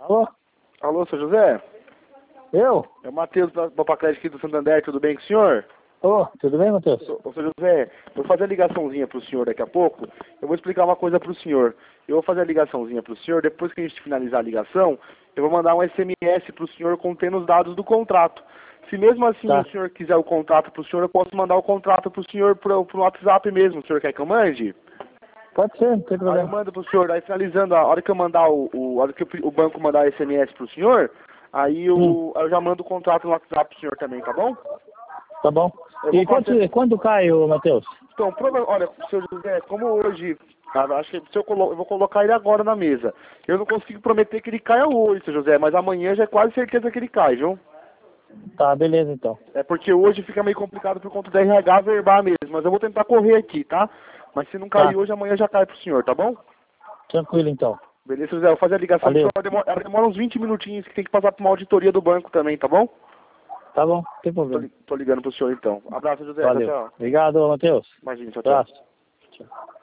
Alô? Alô, seu José? Eu? É o Matheus da Papacrédito aqui do Santander, tudo bem com o senhor? Ô, tudo bem, Matheus? Ô, seu José, eu vou fazer a ligaçãozinha pro senhor daqui a pouco. Eu vou explicar uma coisa pro senhor. Eu vou fazer a ligaçãozinha pro senhor, depois que a gente finalizar a ligação, eu vou mandar um SMS pro senhor contendo os dados do contrato. Se mesmo assim Tá. o senhor quiser o contrato pro senhor, eu posso mandar o contrato pro senhor pro WhatsApp mesmo. O senhor quer que eu mande? Pode ser, não tem Aí eu problema. mando pro senhor, aí finalizando, a hora que eu mandar a hora que o banco mandar o SMS pro senhor, aí eu já mando o contrato no WhatsApp pro senhor também, tá bom? Tá bom. Eu E vou fazer... quando cai, ô, Matheus? Então, olha, seu José, como hoje, acho que se eu vou colocar ele agora na mesa. Eu não consigo prometer que ele caia hoje, seu José, mas amanhã já é quase certeza que ele cai, viu? Tá, beleza então. É porque hoje fica meio complicado por conta da RH verbar mesmo, mas eu vou tentar correr aqui, tá? Mas se não cair Tá. hoje, amanhã já cai pro senhor, tá bom? Tranquilo então. Beleza, José, eu vou fazer a ligação, Valeu. porque ela demora uns 20 minutinhos, que tem que passar por uma auditoria do banco também, tá bom? Tá bom, não tem problema. Tô ligando pro senhor então. Abraço, José. Valeu. Tchau, tchau. Obrigado, Matheus. Imagina, tchau, tchau. Abraço. Tchau.